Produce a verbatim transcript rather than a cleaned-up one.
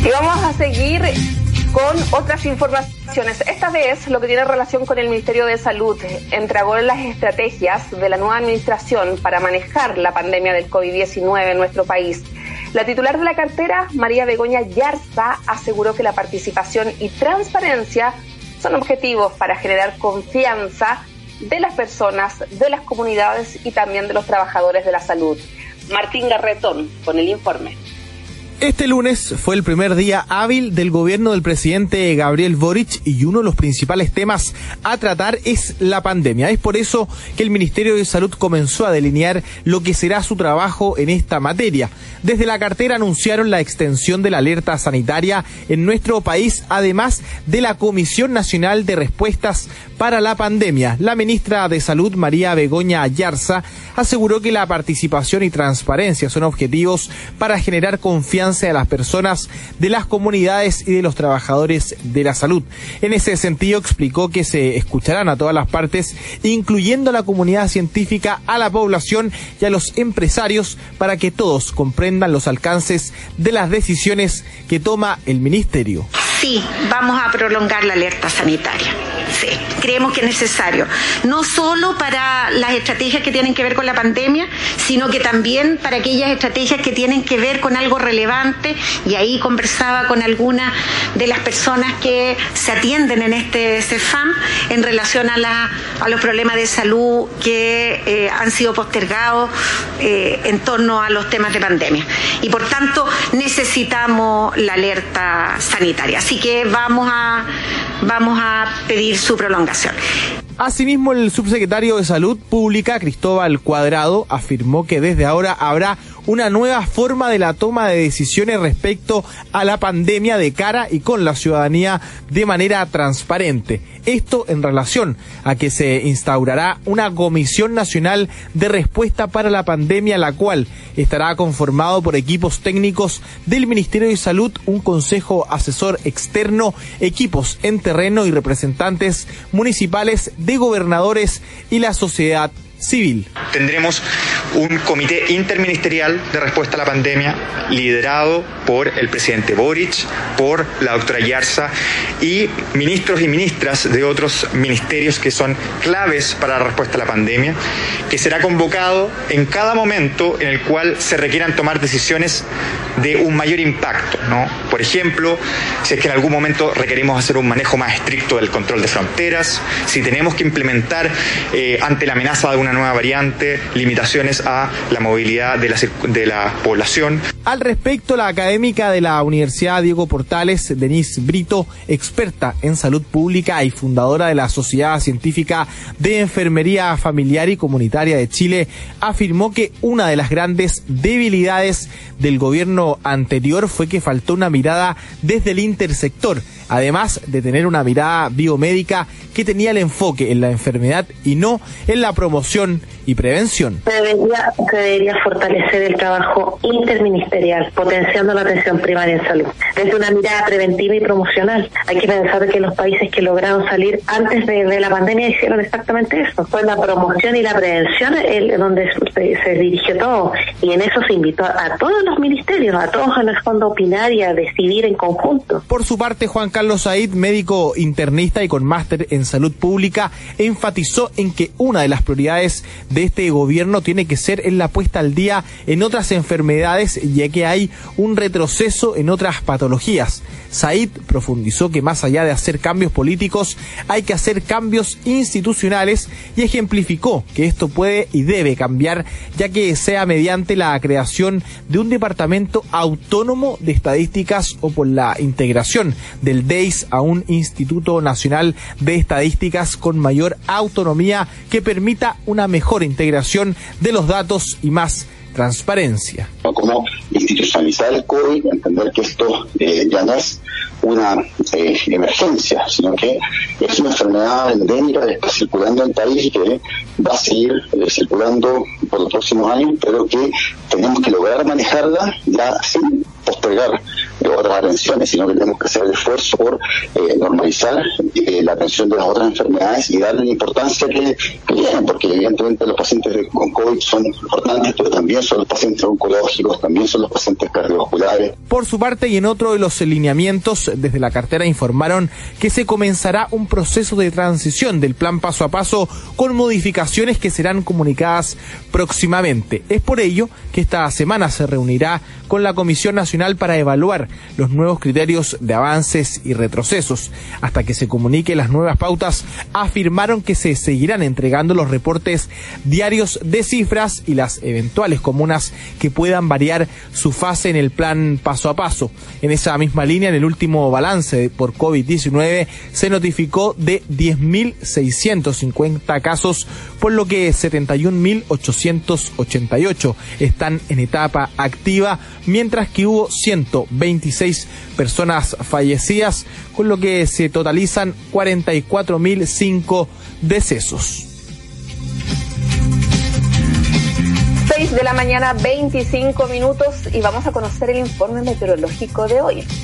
Y vamos a seguir con otras informaciones. Esta vez lo que tiene relación con el Ministerio de Salud. Entregó las estrategias de la nueva administración para manejar la pandemia del COVID diecinueve en nuestro país. La titular de la cartera, María Begoña Yarza, aseguró que la participación y transparencia son objetivos para generar confianza de las personas, de las comunidades y también de los trabajadores de la salud. Martín Garretón con el informe. Este lunes fue el primer día hábil del gobierno del presidente Gabriel Boric y uno de los principales temas a tratar es la pandemia. Es por eso que el Ministerio de Salud comenzó a delinear lo que será su trabajo en esta materia. Desde la cartera anunciaron la extensión de la alerta sanitaria en nuestro país, además de la Comisión Nacional de Respuestas para la Pandemia. La ministra de Salud, María Begoña Yarza, aseguró que la participación y transparencia son objetivos para generar confianza de las personas, de las comunidades y de los trabajadores de la salud. En ese sentido explicó que se escucharán a todas las partes, incluyendo a la comunidad científica, a la población y a los empresarios, para que todos comprendan los alcances de las decisiones que toma el ministerio. Sí, vamos a prolongar la alerta sanitaria. Sí, creemos que es necesario, no solo para las estrategias que tienen que ver con la pandemia, sino que también para aquellas estrategias que tienen que ver con algo relevante, y ahí conversaba con algunas de las personas que se atienden en este CEFAM en relación a, la, a los problemas de salud que eh, han sido postergados eh, en torno a los temas de pandemia. Y por tanto necesitamos la alerta sanitaria. Así que vamos a, vamos a pedir su prolongación. Asimismo, el subsecretario de Salud Pública, Cristóbal Cuadrado, afirmó que desde ahora habrá una nueva forma de la toma de decisiones respecto a la pandemia de cara y con la ciudadanía de manera transparente. Esto en relación a que se instaurará una Comisión Nacional de Respuesta para la Pandemia, la cual estará conformado por equipos técnicos del Ministerio de Salud, un consejo asesor externo, equipos en terreno y representantes municipales, de gobernadores y la sociedad civil. Tendremos un comité interministerial de respuesta a la pandemia liderado por el presidente Boric, por la doctora Yarza y ministros y ministras de otros ministerios que son claves para la respuesta a la pandemia, que será convocado en cada momento en el cual se requieran tomar decisiones de un mayor impacto, ¿no? Por ejemplo, si es que en algún momento requerimos hacer un manejo más estricto del control de fronteras, si tenemos que implementar eh, ante la amenaza de una nueva variante limitaciones a la movilidad de la, de la población. Al respecto, la académica de la Universidad Diego Portales, Denise Brito, experta en salud pública y fundadora de la Sociedad Científica de Enfermería Familiar y Comunitaria de Chile, afirmó que una de las grandes debilidades del gobierno anterior fue que faltó una mirada desde el intersector, además de tener una mirada biomédica que tenía el enfoque en la enfermedad y no en la promoción y prevención. Se debería, se debería fortalecer el trabajo interministerial, potenciando la atención primaria en salud, desde una mirada preventiva y promocional. Hay que pensar que los países que lograron salir antes de, de la pandemia hicieron exactamente eso. Fue la promoción y la prevención el, donde se, se dirigió todo, y en eso se invitó a, a todos los ministerios, a todos en el fondo a opinar y a decidir en conjunto. Por su parte, Juan Carlos Said, médico internista y con máster en salud pública, enfatizó en que una de las prioridades de este gobierno tiene que ser en la puesta al día en otras enfermedades, ya que hay un retroceso en otras patologías. Said profundizó que más allá de hacer cambios políticos, hay que hacer cambios institucionales y ejemplificó que esto puede y debe cambiar, ya que sea mediante la creación de un departamento autónomo de estadísticas o por la integración del D E I S a un Instituto Nacional de Estadísticas con mayor autonomía que permita una mejor integración de los datos y más transparencia. Como institucionalizar el COVID, entender que esto eh, ya no es una eh, emergencia, sino que es una enfermedad endémica que está circulando en el país y que va a seguir eh, circulando por los próximos años, pero que tenemos que lograr manejarla ya sin postergar de otras atenciones, sino que tenemos que hacer el esfuerzo por eh, normalizar eh, la atención de las otras enfermedades y darle la importancia que, que tienen, porque evidentemente los pacientes de, con COVID son importantes, pero también son los pacientes oncológicos, también son los pacientes cardiovasculares. Por su parte, y en otro de los lineamientos, desde la cartera informaron que se comenzará un proceso de transición del plan paso a paso con modificaciones que serán comunicadas próximamente. Es por ello que esta semana se reunirá con la Comisión Nacional para evaluar los nuevos criterios de avances y retrocesos. Hasta que se comunique las nuevas pautas, afirmaron que se seguirán entregando los reportes diarios de cifras y las eventuales comunas que puedan variar su fase en el plan paso a paso. En esa misma línea, en el último balance por COVID diecinueve, se notificó de diez mil seiscientos cincuenta casos, por lo que setenta y un mil ochocientos ochenta y ocho están en etapa activa, mientras que hubo ciento veintiséis personas fallecidas, con lo que se totalizan cuarenta y cuatro mil cinco decesos. seis de la mañana, veinticinco minutos, y vamos a conocer el informe meteorológico de hoy.